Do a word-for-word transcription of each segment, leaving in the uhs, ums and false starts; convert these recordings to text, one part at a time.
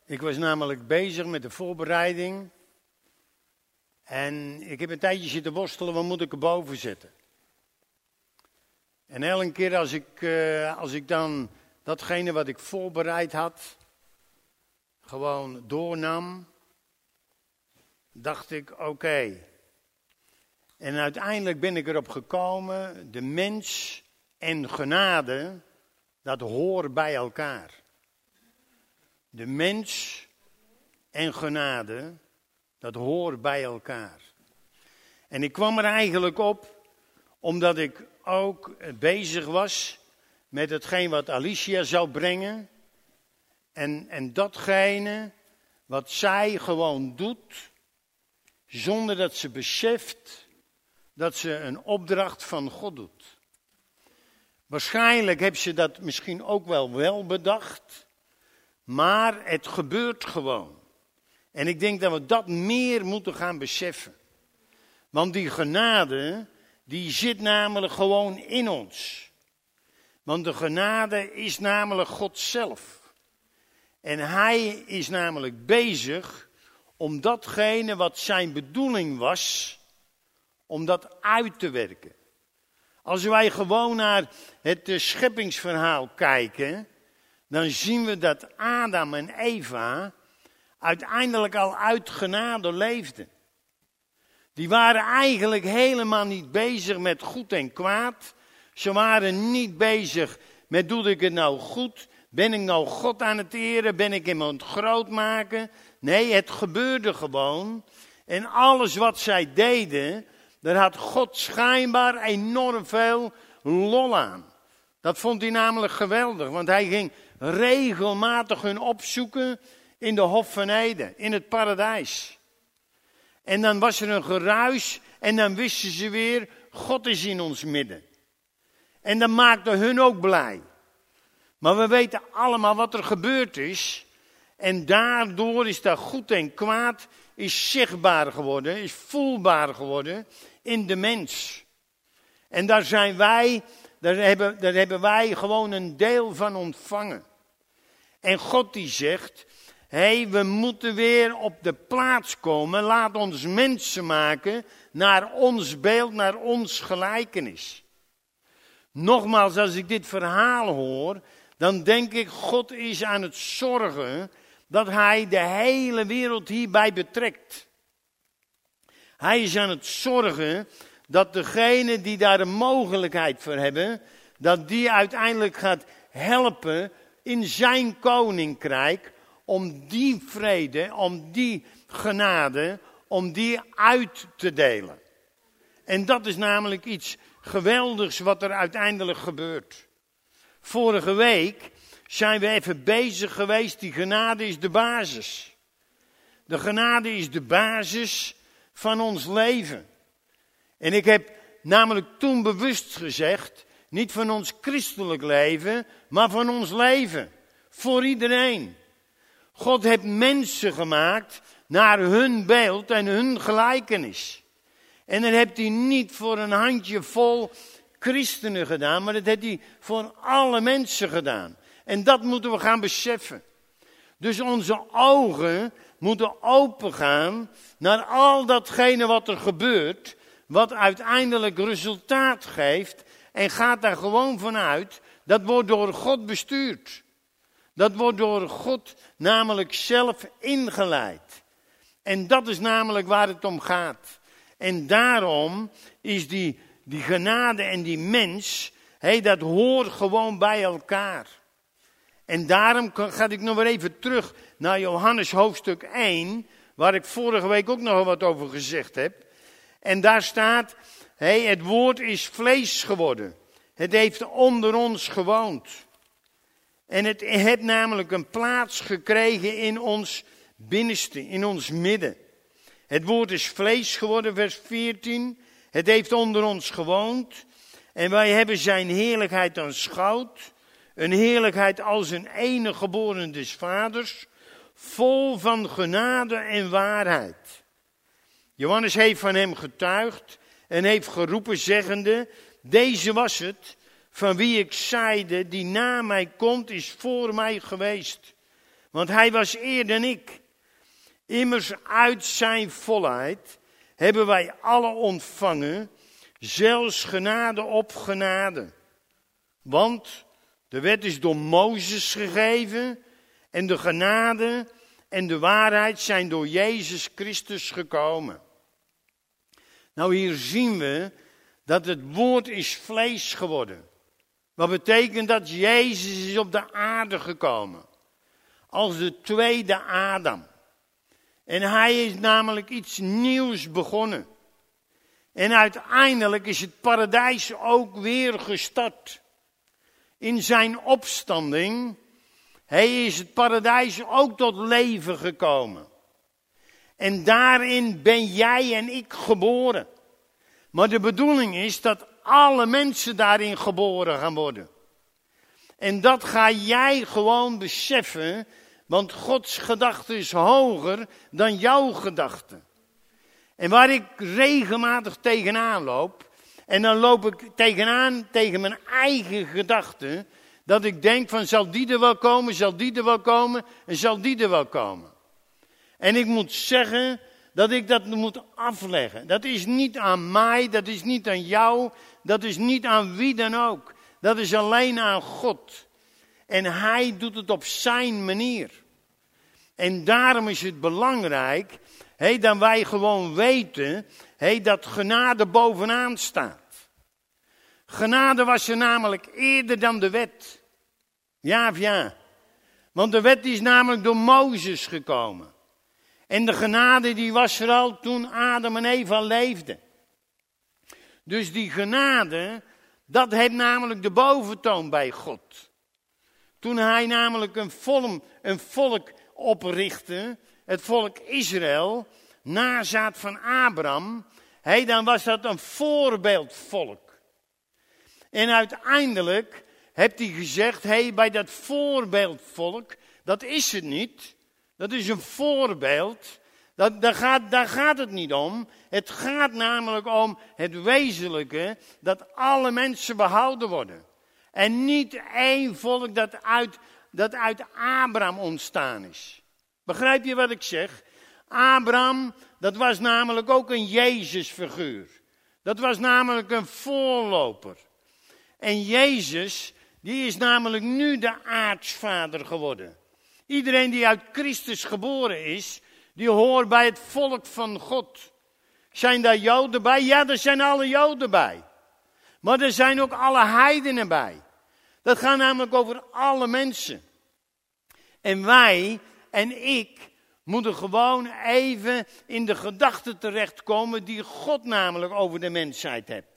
Ik was namelijk bezig met de voorbereiding. En ik heb een tijdje zitten worstelen, wat moet ik erboven zetten? En elke keer als ik, uh, als ik dan datgene wat ik voorbereid had, gewoon doornam, dacht ik, oké. Okay. En uiteindelijk ben ik erop gekomen, de mens en genade, dat hoort bij elkaar. De mens en genade, dat hoort bij elkaar. En ik kwam er eigenlijk op, omdat ik ook bezig was met hetgeen wat Alicia zou brengen. En, en datgene wat zij gewoon doet, zonder dat ze beseft dat ze een opdracht van God doet. Waarschijnlijk heeft ze dat misschien ook wel wel bedacht, maar het gebeurt gewoon. En ik denk dat we dat meer moeten gaan beseffen. Want die genade, die zit namelijk gewoon in ons. Want de genade is namelijk God zelf. En hij is namelijk bezig om datgene wat zijn bedoeling was, om dat uit te werken. Als wij gewoon naar het scheppingsverhaal kijken, dan zien we dat Adam en Eva uiteindelijk al uit genade leefden. Die waren eigenlijk helemaal niet bezig met goed en kwaad. Ze waren niet bezig met doe ik het nou goed? Ben ik nou God aan het eren? Ben ik hem aan het groot maken? Nee, het gebeurde gewoon. En alles wat zij deden, daar had God schijnbaar enorm veel lol aan. Dat vond hij namelijk geweldig, want hij ging regelmatig hun opzoeken in de Hof van Eden, in het paradijs. En dan was er een geruis en dan wisten ze weer, God is in ons midden. En dat maakte hun ook blij. Maar we weten allemaal wat er gebeurd is. En daardoor is dat goed en kwaad is zichtbaar geworden, is voelbaar geworden in de mens. En daar zijn wij, daar hebben, daar hebben wij gewoon een deel van ontvangen. En God die zegt, hé, hey, we moeten weer op de plaats komen. Laat ons mensen maken naar ons beeld, naar ons gelijkenis. Nogmaals, als ik dit verhaal hoor, dan denk ik, God is aan het zorgen dat hij de hele wereld hierbij betrekt. Hij is aan het zorgen dat degene die daar een mogelijkheid voor hebben, dat die uiteindelijk gaat helpen in zijn koninkrijk, om die vrede, om die genade, om die uit te delen. En dat is namelijk iets geweldigs wat er uiteindelijk gebeurt. Vorige week zijn we even bezig geweest, die genade is de basis. De genade is de basis van ons leven. En ik heb namelijk toen bewust gezegd, niet van ons christelijk leven, maar van ons leven. Voor iedereen. God heeft mensen gemaakt naar hun beeld en hun gelijkenis. En dat heeft hij niet voor een handje vol christenen gedaan, maar dat heeft hij voor alle mensen gedaan. En dat moeten we gaan beseffen. Dus onze ogen moeten opengaan naar al datgene wat er gebeurt, wat uiteindelijk resultaat geeft. En gaat daar gewoon vanuit, dat wordt door God bestuurd. Dat wordt door God namelijk zelf ingeleid. En dat is namelijk waar het om gaat. En daarom is die, die genade en die mens, hey, dat hoort gewoon bij elkaar. En daarom ga ik nog weer even terug naar Johannes hoofdstuk één, waar ik vorige week ook nog wat over gezegd heb. En daar staat, hey, het woord is vlees geworden. Het heeft onder ons gewoond. En het heeft namelijk een plaats gekregen in ons binnenste, in ons midden. Het woord is vlees geworden, vers veertien. Het heeft onder ons gewoond. En wij hebben zijn heerlijkheid aanschouwd. Een heerlijkheid als een enige geboren des vaders. Vol van genade en waarheid. Johannes heeft van hem getuigd en heeft geroepen zeggende, deze was het van wie ik zeide, die na mij komt is voor mij geweest. Want hij was eer dan ik. Immers uit zijn volheid hebben wij alle ontvangen, zelfs genade op genade. Want de wet is door Mozes gegeven en de genade en de waarheid zijn door Jezus Christus gekomen. Nou, hier zien we dat het woord is vlees geworden. Wat betekent dat Jezus is op de aarde gekomen. Als de tweede Adam. En hij is namelijk iets nieuws begonnen. En uiteindelijk is het paradijs ook weer gestart. In zijn opstanding, hij is het paradijs ook tot leven gekomen. En daarin ben jij en ik geboren. Maar de bedoeling is dat alle mensen daarin geboren gaan worden. En dat ga jij gewoon beseffen, want Gods gedachte is hoger dan jouw gedachte. En waar ik regelmatig tegenaan loop, en dan loop ik tegenaan tegen mijn eigen gedachten, dat ik denk van zal die er wel komen, zal die er wel komen en zal die er wel komen. En ik moet zeggen dat ik dat moet afleggen. Dat is niet aan mij, dat is niet aan jou, dat is niet aan wie dan ook. Dat is alleen aan God. En hij doet het op zijn manier. En daarom is het belangrijk, hey, dat wij gewoon weten, hey, dat genade bovenaan staat. Genade was er namelijk eerder dan de wet. Ja of ja? Want de wet is namelijk door Mozes gekomen. En de genade die was er al toen Adam en Eva leefden. Dus die genade, dat heeft namelijk de boventoon bij God. Toen hij namelijk een volk, een volk oprichtte, het volk Israël, nazaat van Abraham, hey, dan was dat een voorbeeldvolk. En uiteindelijk heeft hij gezegd, hey, bij dat voorbeeldvolk, dat is het niet. Dat is een voorbeeld. Dat, daar, gaat, daar gaat het niet om. Het gaat namelijk om het wezenlijke, dat alle mensen behouden worden. En niet één volk dat uit, dat uit Abraham ontstaan is. Begrijp je wat ik zeg? Abraham, dat was namelijk ook een Jezusfiguur. Dat was namelijk een voorloper. En Jezus, die is namelijk nu de aartsvader geworden. Iedereen die uit Christus geboren is, die hoort bij het volk van God. Zijn daar Joden bij? Ja, er zijn alle Joden bij. Maar er zijn ook alle heidenen bij. Dat gaat namelijk over alle mensen. En wij en ik moeten gewoon even in de gedachten terechtkomen die God namelijk over de mensheid heeft.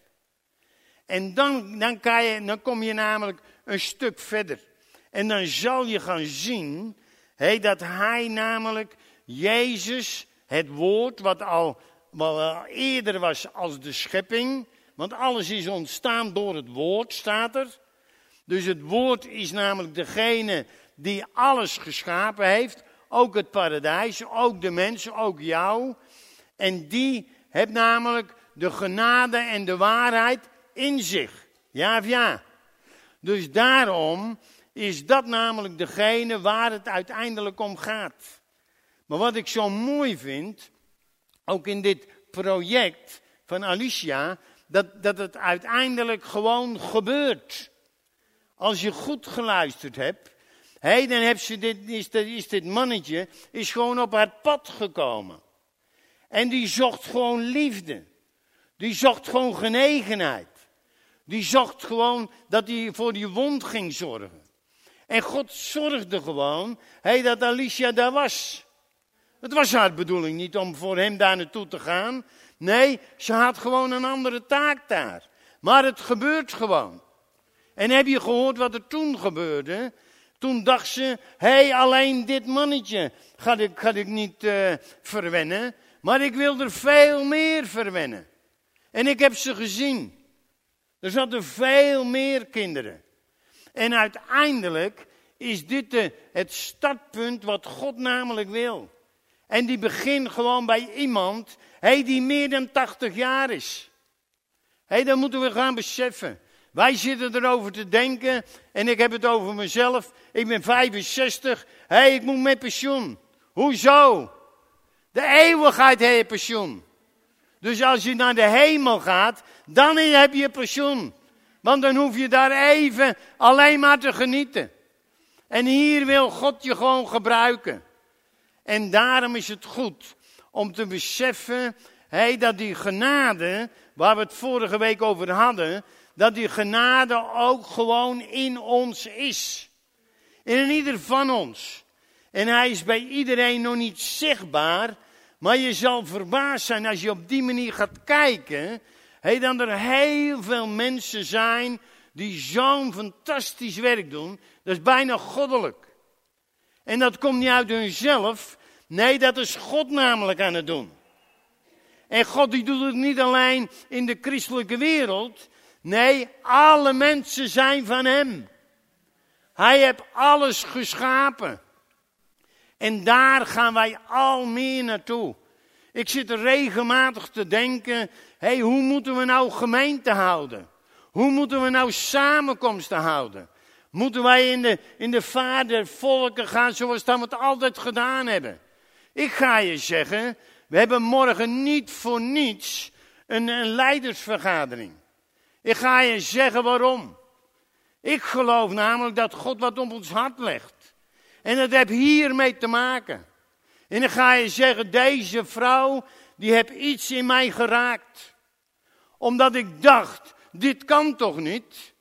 En dan, dan, kan je, dan kom je namelijk een stuk verder. En dan zal je gaan zien, hey, dat hij namelijk, Jezus, het woord, wat al, wat al eerder was als de schepping, want alles is ontstaan door het woord, staat er. Dus het woord is namelijk degene die alles geschapen heeft, ook het paradijs, ook de mensen, ook jou. En die heeft namelijk de genade en de waarheid in zich. Ja of ja? Dus daarom is dat namelijk degene waar het uiteindelijk om gaat. Maar wat ik zo mooi vind, ook in dit project van Alicia, dat, dat het uiteindelijk gewoon gebeurt. Als je goed geluisterd hebt, hey, dan heb ze dit, is, dit, is dit mannetje is gewoon op haar pad gekomen. En die zocht gewoon liefde. Die zocht gewoon genegenheid. Die zocht gewoon dat hij voor die wond ging zorgen. En God zorgde gewoon, hey, dat Alicia daar was. Het was haar bedoeling niet om voor hem daar naartoe te gaan. Nee, ze had gewoon een andere taak daar. Maar het gebeurt gewoon. En heb je gehoord wat er toen gebeurde? Toen dacht ze, hé, hey, alleen dit mannetje ga ik, ga ik niet uh, verwennen. Maar ik wil er veel meer verwennen. En ik heb ze gezien. Er zaten veel meer kinderen. En uiteindelijk is dit de, het startpunt wat God namelijk wil. En die begint gewoon bij iemand, hey, die meer dan tachtig jaar is. Hé, hey, dat moeten we gaan beseffen. Wij zitten erover te denken en ik heb het over mezelf. Ik ben vijfenzestig. Hé, hey, ik moet met pensioen. Hoezo? De eeuwigheid heeft pensioen. Dus als je naar de hemel gaat, dan heb je pensioen. Want dan hoef je daar even alleen maar te genieten. En hier wil God je gewoon gebruiken. En daarom is het goed om te beseffen, hey, dat die genade, waar we het vorige week over hadden, dat die genade ook gewoon in ons is. In ieder van ons. En hij is bij iedereen nog niet zichtbaar, maar je zal verbaasd zijn als je op die manier gaat kijken, hey, dan er heel veel mensen zijn die zo'n fantastisch werk doen. Dat is bijna goddelijk. En dat komt niet uit hunzelf. Nee, dat is God namelijk aan het doen. En God die doet het niet alleen in de christelijke wereld. Nee, alle mensen zijn van hem. Hij heeft alles geschapen. En daar gaan wij al meer naartoe. Ik zit er regelmatig te denken, hé, hey, hoe moeten we nou gemeente houden? Hoe moeten we nou samenkomsten houden? Moeten wij in de, in de vaart der volken gaan zoals dat we het altijd gedaan hebben? Ik ga je zeggen, we hebben morgen niet voor niets een, een leidersvergadering. Ik ga je zeggen waarom. Ik geloof namelijk dat God wat op ons hart legt. En dat heeft hiermee te maken. En dan ga je zeggen, deze vrouw, die heeft iets in mij geraakt. Omdat ik dacht, dit kan toch niet?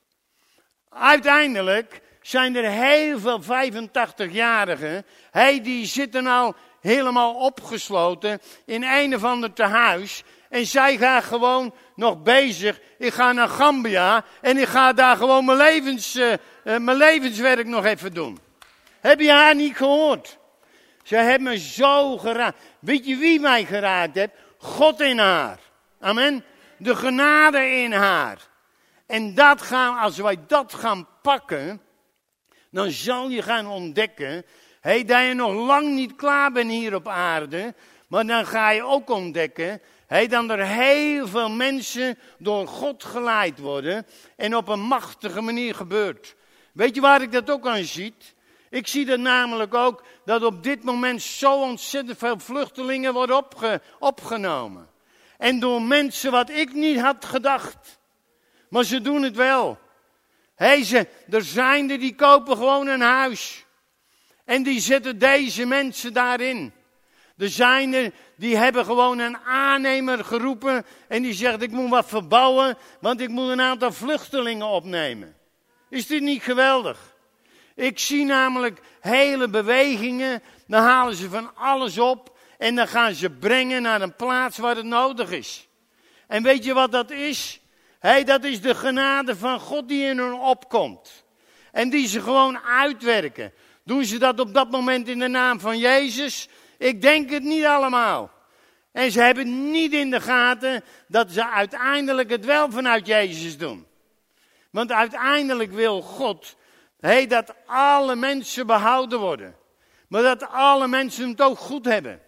Uiteindelijk zijn er heel veel vijfentachtigjarigen, hey, die zitten al helemaal opgesloten in een of ander tehuis. En zij gaan gewoon nog bezig. Ik ga naar Gambia en ik ga daar gewoon mijn, levens, uh, uh, mijn levenswerk nog even doen. Heb je haar niet gehoord? Ze heeft me zo geraakt. Weet je wie mij geraakt heeft? God in haar. Amen. De genade in haar. En dat gaan, als wij dat gaan pakken, dan zal je gaan ontdekken, hey, dat je nog lang niet klaar bent hier op aarde, maar dan ga je ook ontdekken, hey, dat er heel veel mensen door God geleid worden en op een machtige manier gebeurt. Weet je waar ik dat ook aan zie? Ik zie dat namelijk ook, dat op dit moment zo ontzettend veel vluchtelingen worden opge, opgenomen. En door mensen wat ik niet had gedacht. Maar ze doen het wel. Hey, ze, er zijn er die kopen gewoon een huis. En die zetten deze mensen daarin. Er zijn er die hebben gewoon een aannemer geroepen. En die zegt, ik moet wat verbouwen, want ik moet een aantal vluchtelingen opnemen. Is dit niet geweldig? Ik zie namelijk hele bewegingen. Dan halen ze van alles op. En dan gaan ze brengen naar een plaats waar het nodig is. En weet je wat dat is? Hey, dat is de genade van God die in hen opkomt. En die ze gewoon uitwerken. Doen ze dat op dat moment in de naam van Jezus? Ik denk het niet allemaal. En ze hebben niet in de gaten dat ze uiteindelijk het wel vanuit Jezus doen. Want uiteindelijk wil God, hey, dat alle mensen behouden worden. Maar dat alle mensen het ook goed hebben.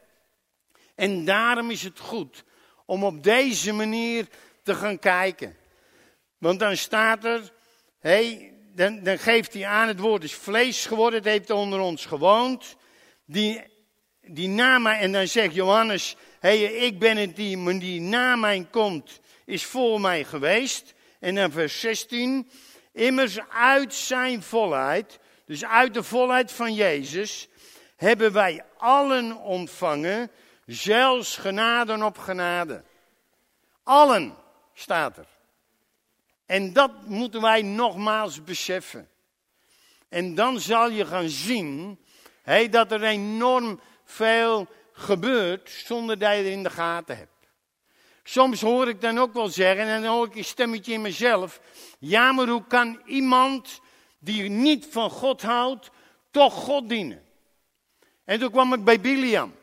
En daarom is het goed om op deze manier te gaan kijken. Want dan staat er, hey, dan, dan geeft hij aan, het woord is vlees geworden, het heeft onder ons gewoond. Die, die na mij, en dan zegt Johannes, hey, ik ben het die, die na mij komt, is voor mij geweest. En dan vers zestien, immers uit zijn volheid, dus uit de volheid van Jezus, hebben wij allen ontvangen, zelfs genade op genade. Allen, staat er. En dat moeten wij nogmaals beseffen. En dan zal je gaan zien, hey, dat er enorm veel gebeurt zonder dat je het in de gaten hebt. Soms hoor ik dan ook wel zeggen, en dan hoor ik een stemmetje in mezelf, ja, maar hoe kan iemand die niet van God houdt, toch God dienen? En toen kwam ik bij Biliam.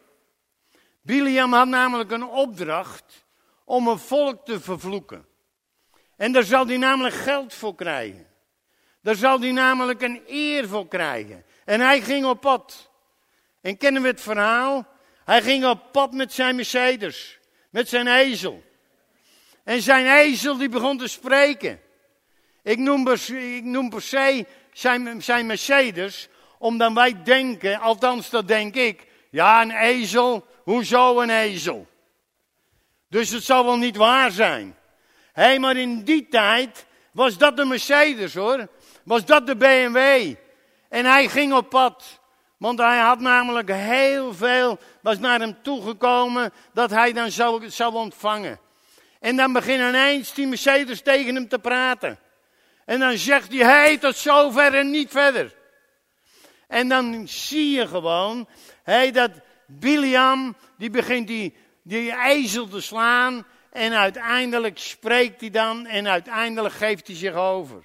Biliam had namelijk een opdracht om een volk te vervloeken. En daar zal hij namelijk geld voor krijgen. Daar zal hij namelijk een eer voor krijgen. En hij ging op pad. En kennen we het verhaal? Hij ging op pad met zijn Mercedes. Met zijn ezel. En zijn ezel die begon te spreken. Ik noem, ik noem per se zijn, zijn Mercedes, omdat wij denken, althans dat denk ik, ja een ezel, hoezo een ezel? Dus het zal wel niet waar zijn. Hé, hey, maar in die tijd was dat de Mercedes hoor, was dat de B M W. En hij ging op pad, want hij had namelijk heel veel, was naar hem toegekomen, dat hij dan zou, zou ontvangen. En dan begint ineens die Mercedes tegen hem te praten. En dan zegt hij, hé, hey, tot zover en niet verder. En dan zie je gewoon, hé, hey, dat Biliam, die begint die, die ezel te slaan. En uiteindelijk spreekt hij dan en uiteindelijk geeft hij zich over.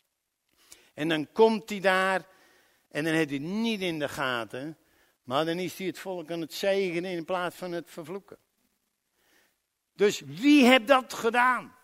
En dan komt hij daar en dan heeft hij het niet in de gaten. Maar dan is hij het volk aan het zegenen in plaats van het vervloeken. Dus wie heeft dat gedaan?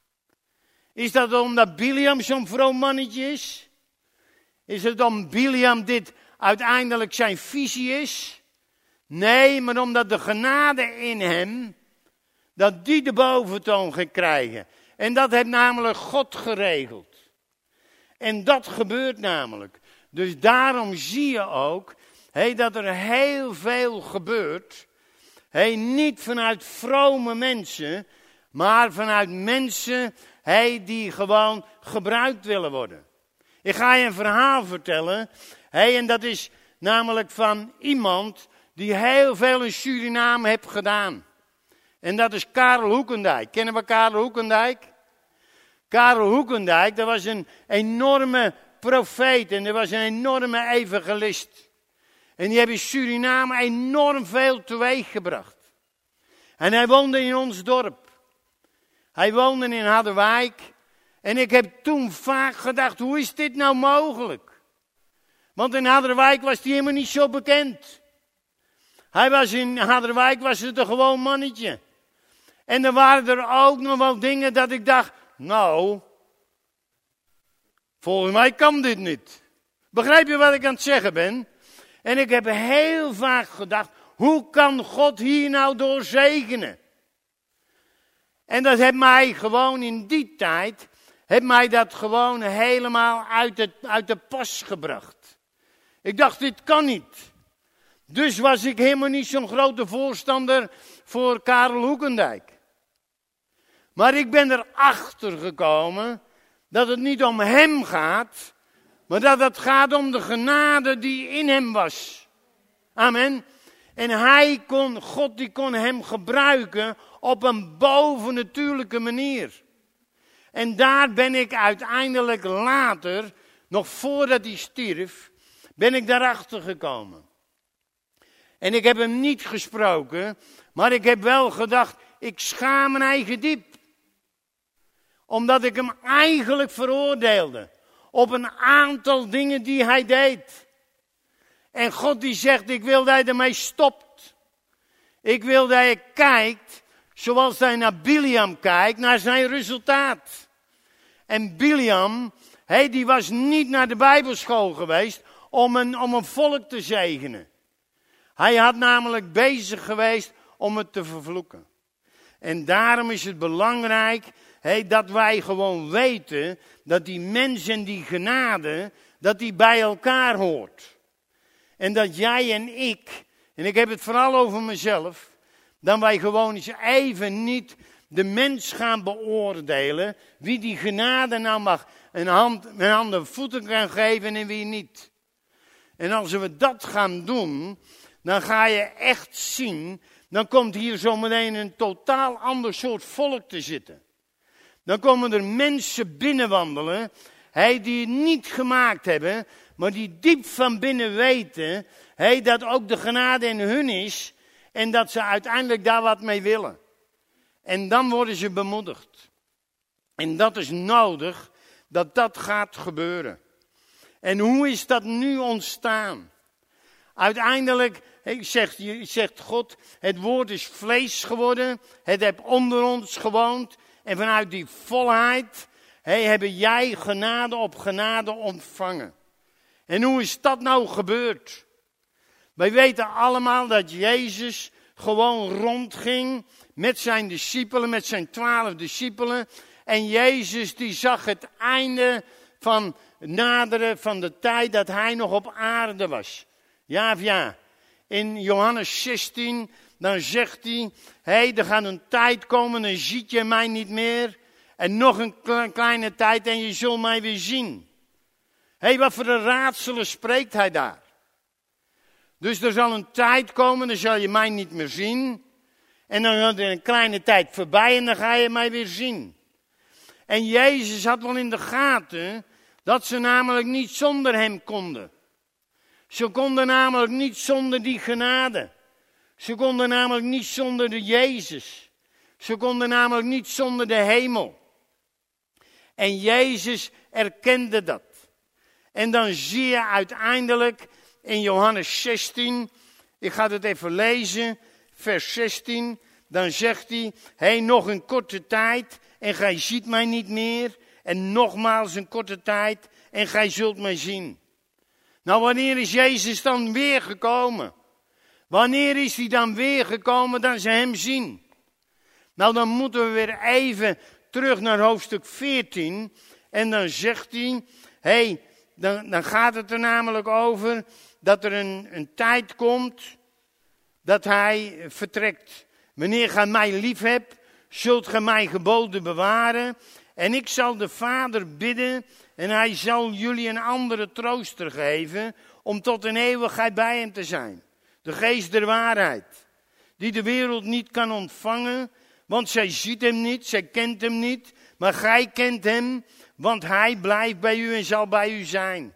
Is dat omdat Biliam zo'n vroom mannetje is? Is het omdat Biliam dit uiteindelijk zijn visie is? Nee, maar omdat de genade in hem, dat die de boventoon gaat krijgen. En dat heeft namelijk God geregeld. En dat gebeurt namelijk. Dus daarom zie je ook, hey, dat er heel veel gebeurt. Hey, niet vanuit vrome mensen, maar vanuit mensen hey, die gewoon gebruikt willen worden. Ik ga je een verhaal vertellen. Hey, en dat is namelijk van iemand die heel veel in Suriname heeft gedaan. En dat is Karel Hoekendijk. Kennen we Karel Hoekendijk? Karel Hoekendijk, dat was een enorme profeet en dat was een enorme evangelist. En die heeft in Suriname enorm veel teweeggebracht. En hij woonde in ons dorp. Hij woonde in Harderwijk. En ik heb toen vaak gedacht, hoe is dit nou mogelijk? Want in Harderwijk was hij helemaal niet zo bekend. Hij was in Harderwijk, was het een gewoon mannetje. En er waren er ook nog wel dingen dat ik dacht, nou, volgens mij kan dit niet. Begrijp je wat ik aan het zeggen ben? En ik heb heel vaak gedacht, hoe kan God hier nou door zegenen? En dat heeft mij gewoon in die tijd, heeft mij dat gewoon helemaal uit, het, uit de pas gebracht. Ik dacht, dit kan niet. Dus was ik helemaal niet zo'n grote voorstander voor Karel Hoekendijk. Maar ik ben erachter gekomen dat het niet om hem gaat, maar dat het gaat om de genade die in hem was. Amen. En hij kon, God die kon hem gebruiken op een bovennatuurlijke manier. En daar ben ik uiteindelijk later, nog voordat hij stierf, ben ik daarachter gekomen. En ik heb hem niet gesproken, maar ik heb wel gedacht, ik schaam mijn eigen diep. Omdat ik hem eigenlijk veroordeelde op een aantal dingen die hij deed. En God die zegt, ik wil dat hij ermee stopt. Ik wil dat hij kijkt, zoals hij naar Biliam kijkt, naar zijn resultaat. En Biliam, hey, die was niet naar de Bijbelschool geweest om een, om een volk te zegenen. Hij had namelijk bezig geweest om het te vervloeken. En daarom is het belangrijk hey, dat wij gewoon weten dat die mens en die genade, dat die bij elkaar hoort. En dat jij en ik, en ik heb het vooral over mezelf, dan wij gewoon eens even niet de mens gaan beoordelen wie die genade nou mag een hand, een hand en voeten kan geven en wie niet. En als we dat gaan doen, dan ga je echt zien, dan komt hier zometeen een totaal ander soort volk te zitten. Dan komen er mensen binnenwandelen, hey, die het niet gemaakt hebben, maar die diep van binnen weten, hey, dat ook de genade in hun is en dat ze uiteindelijk daar wat mee willen. En dan worden ze bemoedigd. En dat is nodig dat dat gaat gebeuren. En hoe is dat nu ontstaan? Uiteindelijk zegt, zegt God, het woord is vlees geworden, het heeft onder ons gewoond. En vanuit die volheid hey, hebben jij genade op genade ontvangen. En hoe is dat nou gebeurd? Wij weten allemaal dat Jezus gewoon rondging met zijn discipelen, met zijn twaalf discipelen. En Jezus die zag het einde van naderen van de tijd dat hij nog op aarde was. Ja of ja. In Johannes zestien, dan zegt hij, hé, hey, er gaat een tijd komen, dan ziet je mij niet meer. En nog een kleine tijd en je zult mij weer zien. Hé, hey, wat voor een raadselen spreekt hij daar? Dus er zal een tijd komen, dan zal je mij niet meer zien. En dan gaat er een kleine tijd voorbij en dan ga je mij weer zien. En Jezus had wel in de gaten dat ze namelijk niet zonder hem konden. Ze konden namelijk niet zonder die genade. Ze konden namelijk niet zonder de Jezus. Ze konden namelijk niet zonder de hemel. En Jezus erkende dat. En dan zie je uiteindelijk in Johannes zestien, ik ga het even lezen, vers zestien, dan zegt hij, hé, hey, nog een korte tijd en gij ziet mij niet meer. En nogmaals een korte tijd en gij zult mij zien. Nou, wanneer is Jezus dan weer gekomen? Wanneer is hij dan weer gekomen dat ze hem zien? Nou, dan moeten we weer even terug naar hoofdstuk veertien. En dan zegt hij, hé, hey, dan, dan gaat het er namelijk over dat er een, een tijd komt dat hij vertrekt. Wanneer gij mij lief hebt, zult gij mijn geboden bewaren. En ik zal de Vader bidden en hij zal jullie een andere trooster geven om tot een eeuwigheid bij hem te zijn. De geest der waarheid, die de wereld niet kan ontvangen, want zij ziet hem niet, zij kent hem niet, maar gij kent hem, want hij blijft bij u en zal bij u zijn.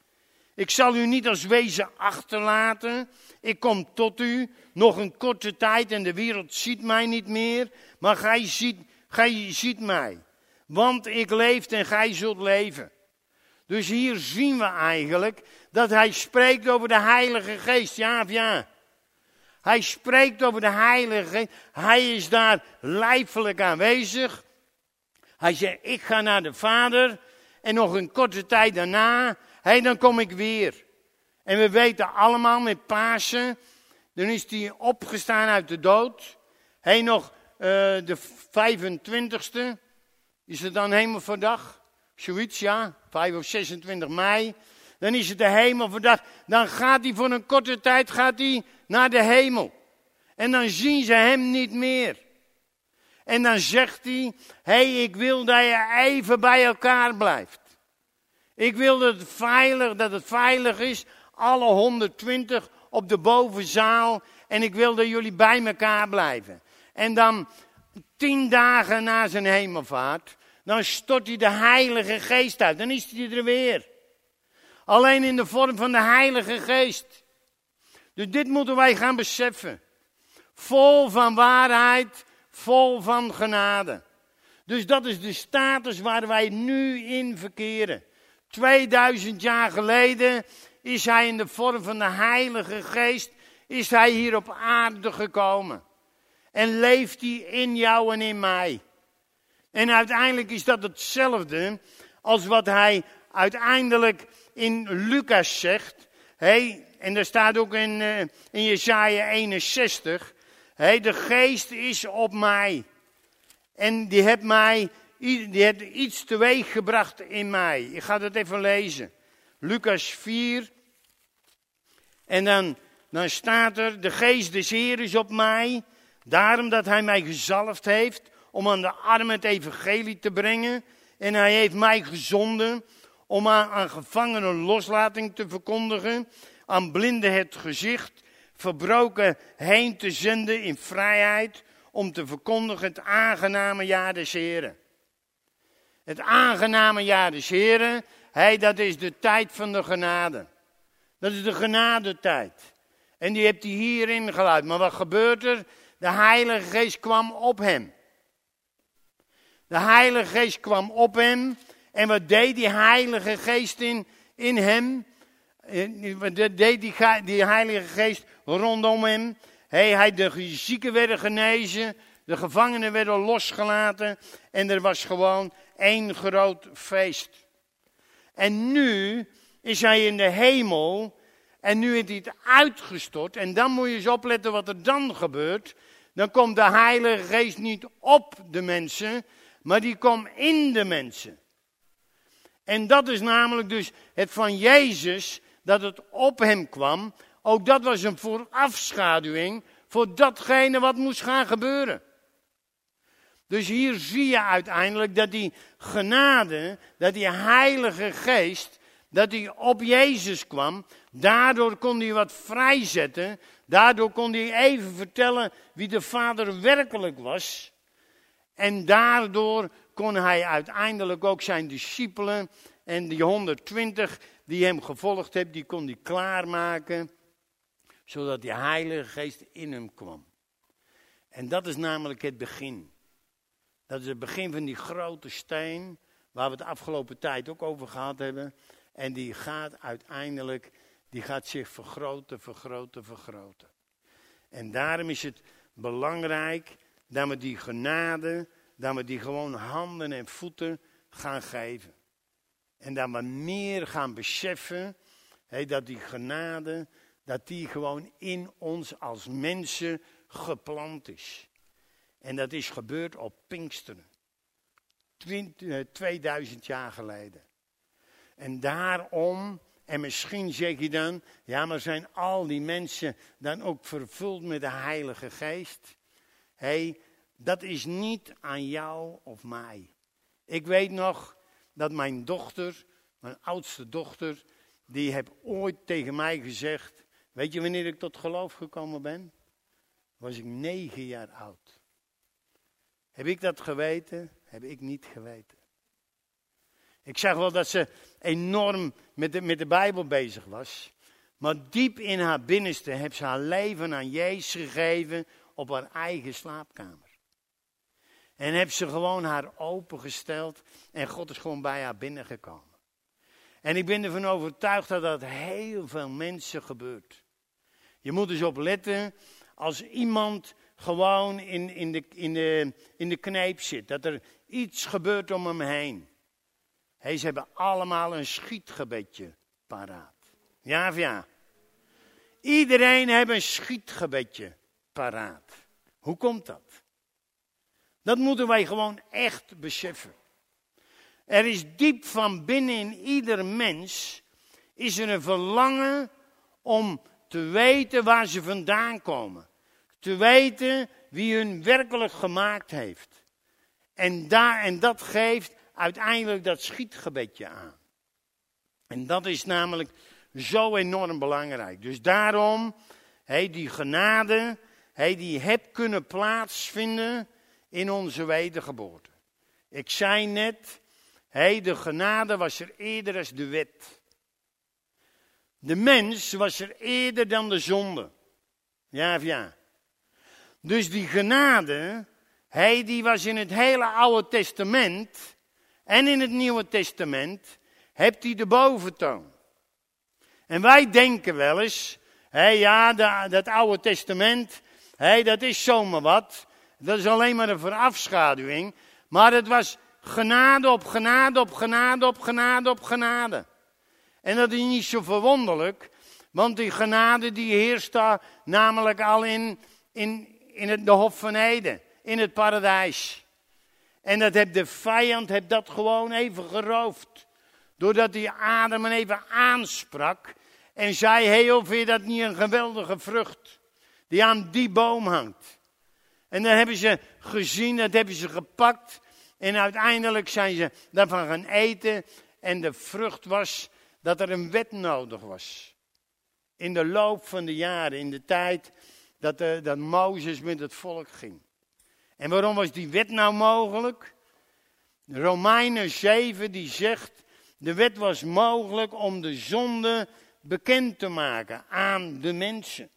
Ik zal u niet als wezen achterlaten, ik kom tot u, nog een korte tijd en de wereld ziet mij niet meer, maar gij ziet, gij ziet mij. Want ik leef en gij zult leven. Dus hier zien we eigenlijk dat hij spreekt over de Heilige Geest. Ja of ja? Hij spreekt over de Heilige Geest. Hij is daar lijfelijk aanwezig. Hij zegt, ik ga naar de Vader. En nog een korte tijd daarna, hey, dan kom ik weer. En we weten allemaal met Pasen, dan is hij opgestaan uit de dood. Hey, nog uh, de vijfentwintigste. Is het dan hemelverdag? Zoiets, ja. vijf of zesentwintig mei. Dan is het de hemelverdag. Dan gaat hij voor een korte tijd gaat hij naar de hemel. En dan zien ze hem niet meer. En dan zegt hij, hé, hey, ik wil dat je even bij elkaar blijft. Ik wil dat het veilig, dat het veilig is. Alle honderdtwintig op de bovenzaal. En ik wil dat jullie bij elkaar blijven. En dan tien dagen na zijn hemelvaart, dan stort hij de Heilige Geest uit. Dan is hij er weer. Alleen in de vorm van de Heilige Geest. Dus dit moeten wij gaan beseffen. Vol van waarheid, vol van genade. Dus dat is de status waar wij nu in verkeren. tweeduizend jaar geleden is hij in de vorm van de Heilige Geest, is hij hier op aarde gekomen. En leeft hij in jou en in mij. En uiteindelijk is dat hetzelfde als wat hij uiteindelijk in Lucas zegt. Hey, en daar staat ook in, uh, in Jesaja eenenzestig. Hey, de geest is op mij. En die heeft mij, die heeft iets teweeg gebracht in mij. Ik ga dat even lezen. Lucas vier. En dan, dan staat er, de geest des Heer is op mij. Daarom dat hij mij gezalfd heeft om aan de armen het evangelie te brengen. En hij heeft mij gezonden om aan, aan gevangenen loslating te verkondigen. Aan blinden het gezicht, verbroken heen te zenden in vrijheid. Om te verkondigen het aangename jaar des Heren. Het aangename jaar des Heren, hey, dat is de tijd van de genade. Dat is de genadetijd. En die heeft hij hierin geluid. Maar wat gebeurt er? De Heilige Geest kwam op hem. De Heilige Geest kwam op hem. En wat deed die Heilige Geest in, in hem? Wat deed die, die Heilige Geest rondom hem? Hey, hij, de zieken werden genezen. De gevangenen werden losgelaten. En er was gewoon één groot feest. En nu is hij in de hemel. En nu heeft hij het uitgestort. En dan moet je eens opletten wat er dan gebeurt. Dan komt de Heilige Geest niet op de mensen. maar die kwam in de mensen. En dat is namelijk dus het van Jezus, dat het op hem kwam. Ook dat was een voorafschaduwing voor datgene wat moest gaan gebeuren. Dus hier zie je uiteindelijk dat die genade, dat die Heilige Geest, dat die op Jezus kwam. Daardoor kon hij wat vrijzetten. Daardoor kon hij even vertellen wie de Vader werkelijk was. En daardoor kon hij uiteindelijk ook zijn discipelen en die honderdtwintig die hem gevolgd hebben, die kon hij klaarmaken. Zodat die Heilige Geest in hem kwam. En dat is namelijk het begin. Dat is het begin van die grote steen, waar we het de afgelopen tijd ook over gehad hebben. En die gaat uiteindelijk, die gaat zich vergroten, vergroten, vergroten. En daarom is het belangrijk dat we die genade, dat we die gewoon handen en voeten gaan geven. En dat we meer gaan beseffen, hé, dat die genade, dat die gewoon in ons als mensen geplant is. En dat is gebeurd op Pinksteren. tweeduizend jaar geleden. En daarom, en misschien zeg je dan, ja, maar zijn al die mensen dan ook vervuld met de Heilige Geest? Hé, hey, dat is niet aan jou of mij. Ik weet nog dat mijn dochter, mijn oudste dochter, die heeft ooit tegen mij gezegd, weet je wanneer ik tot geloof gekomen ben? Was ik negen jaar oud. Heb ik dat geweten? Heb ik niet geweten. Ik zag wel dat ze enorm met de, met de Bijbel bezig was. Maar diep in haar binnenste heeft ze haar leven aan Jezus gegeven op haar eigen slaapkamer. En heeft ze gewoon haar opengesteld en God is gewoon bij haar binnengekomen. En ik ben ervan overtuigd dat dat heel veel mensen gebeurt. Je moet dus opletten als iemand gewoon in, in, de, in, de, in de kneep zit. Dat er iets gebeurt om hem heen. Hey, ze hebben allemaal een schietgebedje paraat. Ja of ja? Iedereen heeft een schietgebedje paraat. Hoe komt dat? Dat moeten wij gewoon echt beseffen. Er is diep van binnen in ieder mens, is er een verlangen om te weten waar ze vandaan komen. Te weten wie hun werkelijk gemaakt heeft. En, daar, en dat geeft uiteindelijk dat schietgebedje aan. En dat is namelijk zo enorm belangrijk. Dus daarom, hey, die genade, hey, die heeft kunnen plaatsvinden in onze wedergeboorte. Ik zei net, hey, de genade was er eerder als de wet. De mens was er eerder dan de zonde. Ja of ja? Dus die genade, hey, die was in het hele Oude Testament en in het Nieuwe Testament, hebt hij de boventoon. En wij denken wel eens, hey, ja, de, dat Oude Testament, hey, dat is zomaar wat. Dat is alleen maar een verafschaduwing. Maar het was genade op genade op genade op genade op genade. En dat is niet zo verwonderlijk, want die genade die heerst daar namelijk al in, in, in het, de Hof van Eden, in het paradijs. En dat heeft de vijand heeft dat gewoon even geroofd. Doordat hij Adam even aansprak en zei, hey, of vind je dat niet een geweldige vrucht die aan die boom hangt? En dan hebben ze gezien, dat hebben ze gepakt en uiteindelijk zijn ze daarvan gaan eten. En de vrucht was dat er een wet nodig was. In de loop van de jaren, in de tijd dat, de, dat Mozes met het volk ging. En waarom was die wet nou mogelijk? Romeinen zeven die zegt, de wet was mogelijk om de zonde bekend te maken aan de mensen.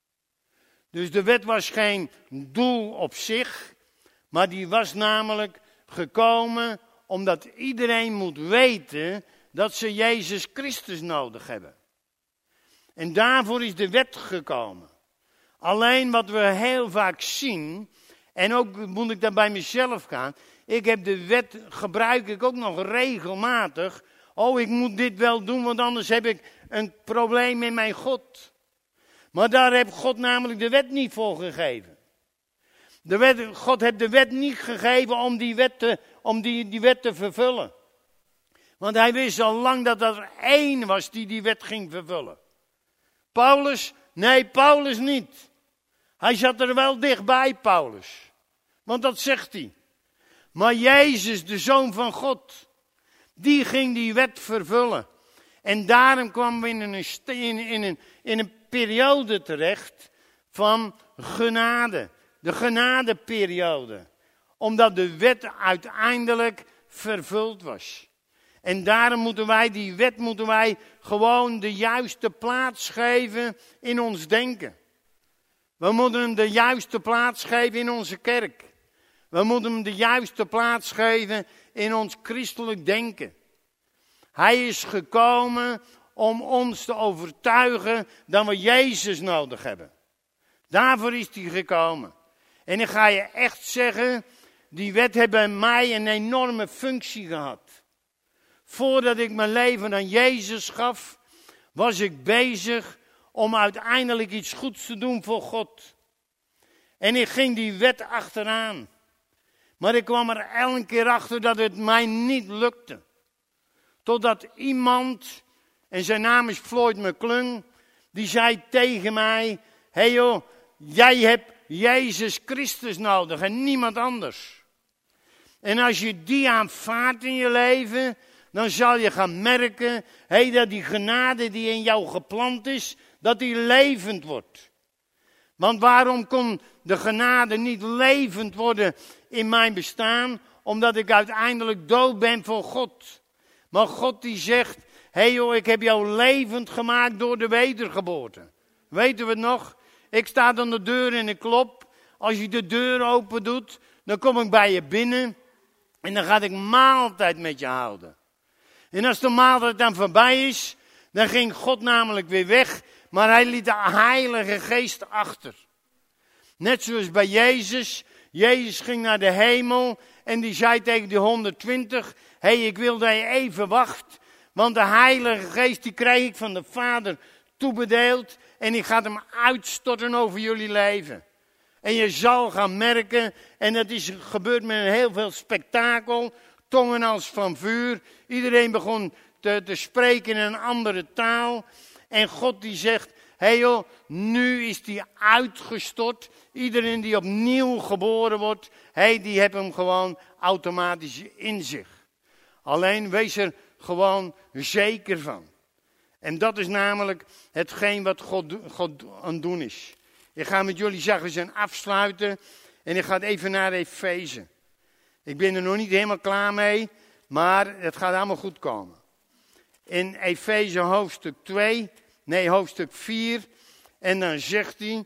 Dus de wet was geen doel op zich, maar die was namelijk gekomen omdat iedereen moet weten dat ze Jezus Christus nodig hebben. En daarvoor is de wet gekomen. Alleen wat we heel vaak zien, en ook moet ik daar bij mezelf gaan, ik heb de wet, gebruik ik ook nog regelmatig. Oh, ik moet dit wel doen, want anders heb ik een probleem met mijn God. Maar daar heeft God namelijk de wet niet voor gegeven. De wet, God heeft de wet niet gegeven om die wet te om die, die wet te vervullen. Want hij wist al lang dat er één was die die wet ging vervullen. Paulus? Nee, Paulus niet. Hij zat er wel dichtbij, Paulus. Want dat zegt hij. Maar Jezus, de Zoon van God, die ging die wet vervullen. En daarom kwamen we in een, in, in, een, in een periode terecht van genade. De genadeperiode. Omdat de wet uiteindelijk vervuld was. En daarom moeten wij, die wet moeten wij gewoon de juiste plaats geven in ons denken. We moeten hem de juiste plaats geven in onze kerk. We moeten hem de juiste plaats geven in ons christelijk denken. Hij is gekomen om ons te overtuigen dat we Jezus nodig hebben. Daarvoor is hij gekomen. En ik ga je echt zeggen, die wet heeft bij mij een enorme functie gehad. Voordat ik mijn leven aan Jezus gaf, was ik bezig om uiteindelijk iets goeds te doen voor God. En ik ging die wet achteraan. Maar ik kwam er elke keer achter dat het mij niet lukte. Totdat iemand, en zijn naam is Floyd McClung, die zei tegen mij: hé hey joh, jij hebt Jezus Christus nodig en niemand anders. En als je die aanvaardt in je leven, dan zal je gaan merken, hey, dat die genade die in jou geplant is, dat die levend wordt. Want waarom kon de genade niet levend worden in mijn bestaan? Omdat ik uiteindelijk dood ben voor God. Maar God die zegt, hé hey joh, ik heb jou levend gemaakt door de wedergeboorte. Weten we het nog? Ik sta aan de deur en ik klop. Als je de deur open doet, dan kom ik bij je binnen. En dan ga ik maaltijd met je houden. En als de maaltijd dan voorbij is, dan ging God namelijk weer weg. Maar hij liet de Heilige Geest achter. Net zoals bij Jezus. Jezus ging naar de hemel en die zei tegen die honderdtwintig... hé, hey, ik wil dat je even wacht. Want de Heilige Geest die krijg ik van de Vader toebedeeld. En ik ga hem uitstorten over jullie leven. En je zal gaan merken, en dat is gebeurd met heel veel spektakel, tongen als van vuur. Iedereen begon te, te spreken in een andere taal. En God die zegt, hé hey joh, nu is die uitgestort. Iedereen die opnieuw geboren wordt, hey, die heeft hem gewoon automatisch in zich. Alleen wees er gewoon zeker van. En dat is namelijk hetgeen wat God, God aan het doen is. Ik ga met jullie zeggen afsluiten en ik ga even naar Efeze. Ik ben er nog niet helemaal klaar mee, maar het gaat allemaal goed komen. In Efeze hoofdstuk twee, nee hoofdstuk vier, en dan zegt hij,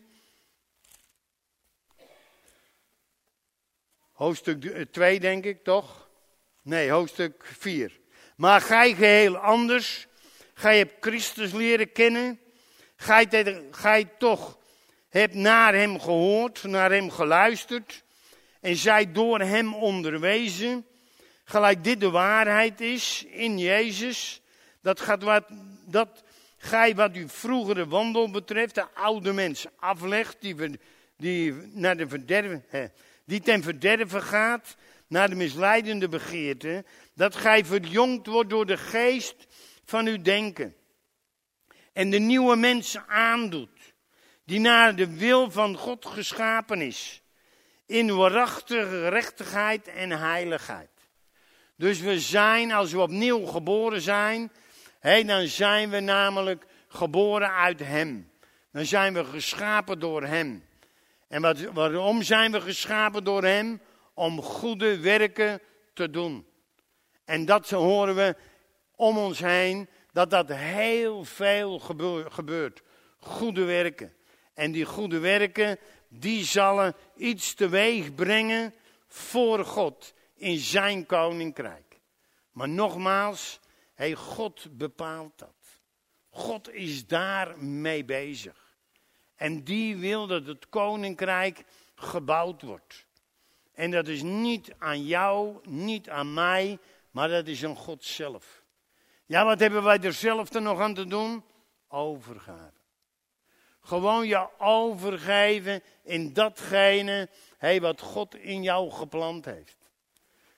hoofdstuk twee denk ik toch? Nee, hoofdstuk vier. Maar gij geheel anders, gij hebt Christus leren kennen, gij, gij toch hebt naar hem gehoord, naar hem geluisterd en zijt door hem onderwezen, gelijk dit de waarheid is in Jezus, dat gaat wat, dat gij wat uw vroegere wandel betreft, de oude mens aflegt, die, die, naar de verderven, die ten verderven gaat, naar de misleidende begeerte, dat gij verjongd wordt door de geest van uw denken en de nieuwe mens aandoet, die naar de wil van God geschapen is, in waarachtige gerechtigheid en heiligheid. Dus we zijn, als we opnieuw geboren zijn, hey, dan zijn we namelijk geboren uit hem. Dan zijn we geschapen door hem. En wat, waarom zijn we geschapen door hem? Om goede werken te doen. En dat horen we om ons heen, dat dat heel veel gebeurt. Goede werken. En die goede werken, die zullen iets teweeg brengen voor God in zijn koninkrijk. Maar nogmaals, hey, God bepaalt dat. God is daar mee bezig. En die wil dat het koninkrijk gebouwd wordt. En dat is niet aan jou, niet aan mij, maar dat is aan God zelf. Ja, wat hebben wij er zelf dan nog aan te doen? Overgave. Gewoon je overgeven in datgene, hey, wat God in jou geplant heeft.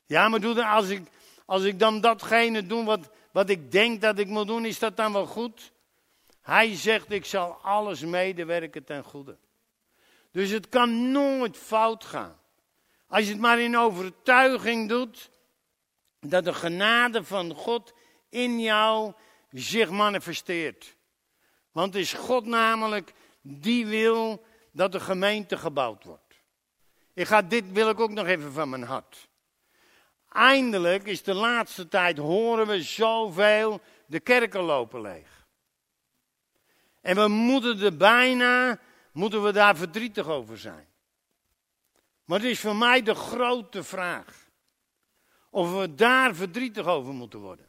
Ja, maar doe dan, als, ik, als ik dan datgene doe wat, wat ik denk dat ik moet doen, is dat dan wel goed? Hij zegt, ik zal alles medewerken ten goede. Dus het kan nooit fout gaan. Als je het maar in overtuiging doet, dat de genade van God in jou zich manifesteert. Want het is God namelijk die wil dat de gemeente gebouwd wordt. Ik ga, dit wil ik ook nog even van mijn hart. Eindelijk is de laatste tijd, horen we zoveel, de kerken lopen leeg. En we moeten er bijna, moeten we daar verdrietig over zijn. Maar het is voor mij de grote vraag. Of we daar verdrietig over moeten worden.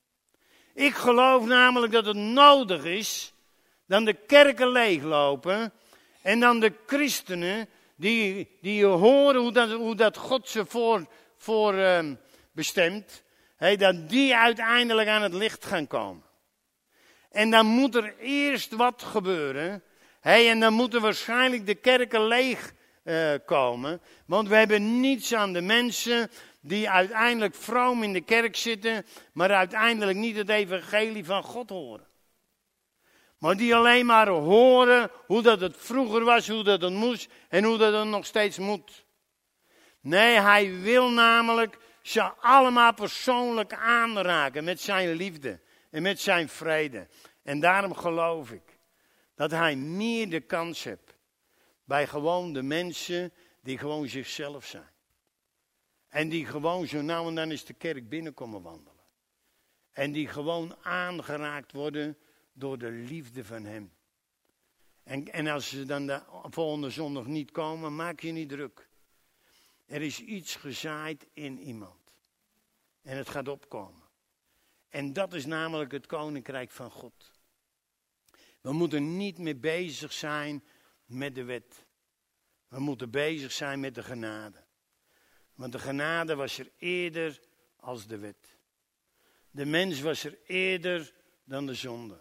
Ik geloof namelijk dat het nodig is, dan de kerken leeglopen en dan de christenen die, die horen hoe dat, hoe dat God ze voor, voor uh, bestemt, hey, dat die uiteindelijk aan het licht gaan komen. En dan moet er eerst wat gebeuren, hey, en dan moeten waarschijnlijk de kerken leeg uh, komen, want we hebben niets aan de mensen die uiteindelijk vroom in de kerk zitten, maar uiteindelijk niet het evangelie van God horen. Maar die alleen maar horen hoe dat het vroeger was, hoe dat het moest en hoe dat het nog steeds moet. Nee, hij wil namelijk ze allemaal persoonlijk aanraken met zijn liefde en met zijn vrede. En daarom geloof ik dat hij meer de kans heeft bij gewoon de mensen die gewoon zichzelf zijn. En die gewoon zo nou en dan eens de kerk binnenkomen wandelen. En die gewoon aangeraakt worden door de liefde van hem. En, en als ze dan de volgende zondag niet komen, maak je niet druk. Er is iets gezaaid in iemand. En het gaat opkomen. En dat is namelijk het koninkrijk van God. We moeten niet meer bezig zijn met de wet. We moeten bezig zijn met de genade. Want de genade was er eerder als de wet. De mens was er eerder dan de zonde.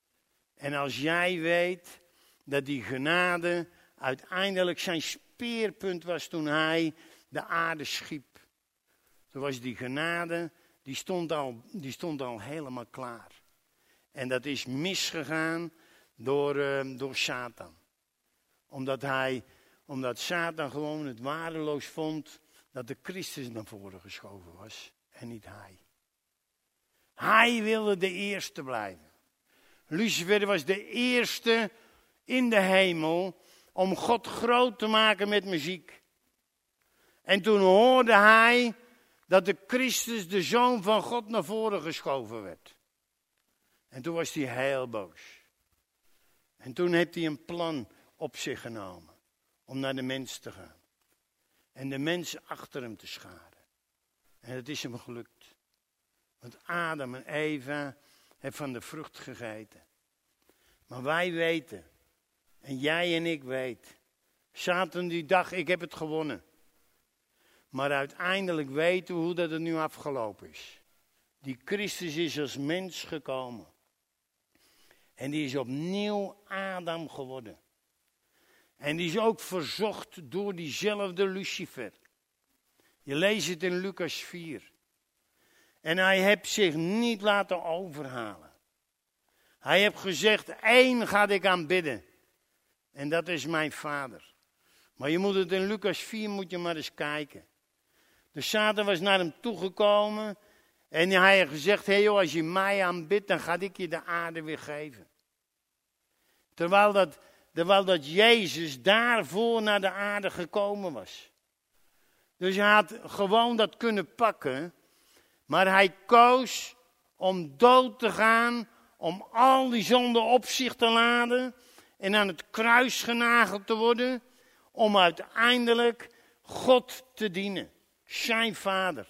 En als jij weet dat die genade uiteindelijk zijn speerpunt was toen hij de aarde schiep. Toen was die genade, die stond al, die stond al helemaal klaar. En dat is misgegaan door, uh, door Satan. Omdat hij, omdat Satan gewoon het waardeloos vond dat de Christus naar voren geschoven was en niet hij. Hij wilde de eerste blijven. Lucifer was de eerste in de hemel om God groot te maken met muziek. En toen hoorde hij dat de Christus, de Zoon van God, naar voren geschoven werd. En toen was hij heel boos. En toen heeft hij een plan op zich genomen om naar de mens te gaan. En de mensen achter hem te scharen. En het is hem gelukt. Want Adam en Eva hebben van de vrucht gegeten. Maar wij weten, en jij en ik weten, Satan die dacht, ik heb het gewonnen. Maar uiteindelijk weten we hoe dat het nu afgelopen is. Die Christus is als mens gekomen. En die is opnieuw Adam geworden. En die is ook verzocht door diezelfde Lucifer. Je leest het in Lucas vier. En hij heeft zich niet laten overhalen. Hij heeft gezegd, één ga ik aanbidden. En dat is mijn vader. Maar je moet het in Lucas vier, moet je maar eens kijken. De Satan was naar hem toegekomen. En hij heeft gezegd, hé hey joh, als je mij aanbidt, dan ga ik je de aarde weer geven. Terwijl dat, terwijl dat Jezus daarvoor naar de aarde gekomen was. Dus hij had gewoon dat kunnen pakken. Maar hij koos om dood te gaan, om al die zonden op zich te laden en aan het kruis genageld te worden, om uiteindelijk God te dienen, zijn vader.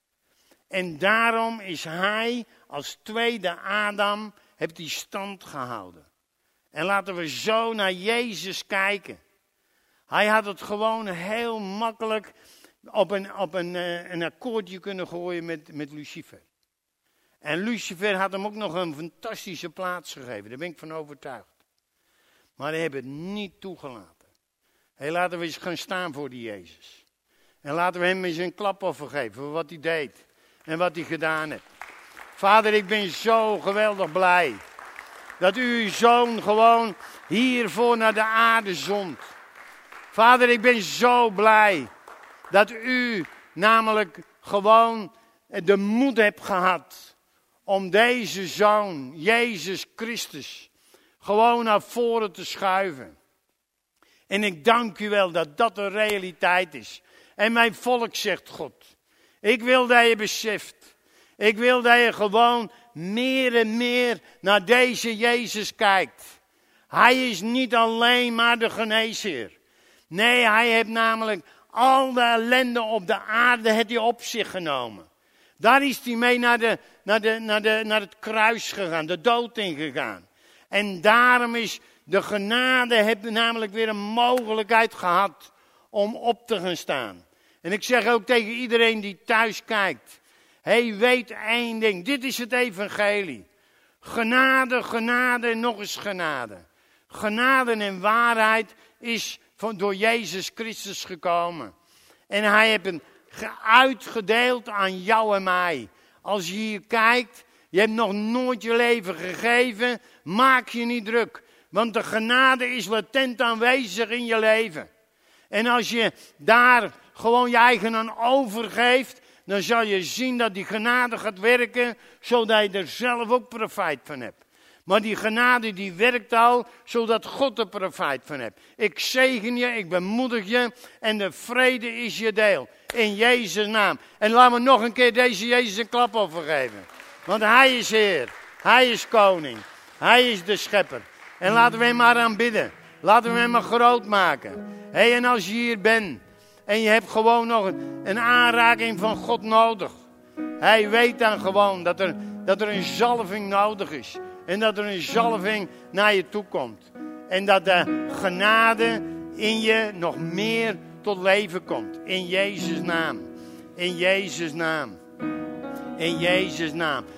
En daarom is hij als tweede Adam, heeft die stand gehouden. En laten we zo naar Jezus kijken. Hij had het gewoon heel makkelijk op een, op een, een akkoordje kunnen gooien met, met Lucifer. En Lucifer had hem ook nog een fantastische plaats gegeven. Daar ben ik van overtuigd. Maar hij heeft het niet toegelaten. Hey, laten we eens gaan staan voor die Jezus. En laten we hem eens een klapoffer geven voor wat hij deed. En wat hij gedaan heeft. Vader, ik ben zo geweldig blij. Dat u uw zoon gewoon hiervoor naar de aarde zond. Vader, ik ben zo blij. Dat u namelijk gewoon de moed hebt gehad. Om deze zoon, Jezus Christus, gewoon naar voren te schuiven. En ik dank u wel dat dat een realiteit is. En mijn volk zegt God. Ik wil dat je beseft. Ik wil dat je gewoon meer en meer naar deze Jezus kijkt. Hij is niet alleen maar de geneesheer. Nee, hij heeft namelijk al de ellende op de aarde heeft hij op zich genomen. Daar is hij mee naar, de, naar, de, naar, de, naar het kruis gegaan, de dood ingegaan. En daarom is de genade, heeft namelijk weer een mogelijkheid gehad om op te gaan staan. En ik zeg ook tegen iedereen die thuis kijkt. Hé, hey, weet één ding, dit is het evangelie. Genade, genade en nog eens genade. Genade en waarheid is van, door Jezus Christus gekomen. En hij heeft het uitgedeeld aan jou en mij. Als je hier kijkt, je hebt nog nooit je leven gegeven, maak je niet druk. Want de genade is latent aanwezig in je leven. En als je daar gewoon je eigen aan overgeeft, dan zal je zien dat die genade gaat werken, zodat je er zelf ook profijt van hebt. Maar die genade die werkt al, zodat God er profijt van hebt. Ik zegen je, ik bemoedig je en de vrede is je deel. In Jezus' naam. En laat me nog een keer deze Jezus een klap overgeven. Want hij is Heer, hij is koning, hij is de schepper. En laten we hem maar aanbidden. Laten we hem maar groot maken. Hé, hey, en als je hier bent en je hebt gewoon nog een, een aanraking van God nodig. Hij weet dan gewoon dat er, dat er een zalving nodig is. En dat er een zalving naar je toe komt. En dat de genade in je nog meer tot leven komt. In Jezus' naam. In Jezus' naam. In Jezus' naam.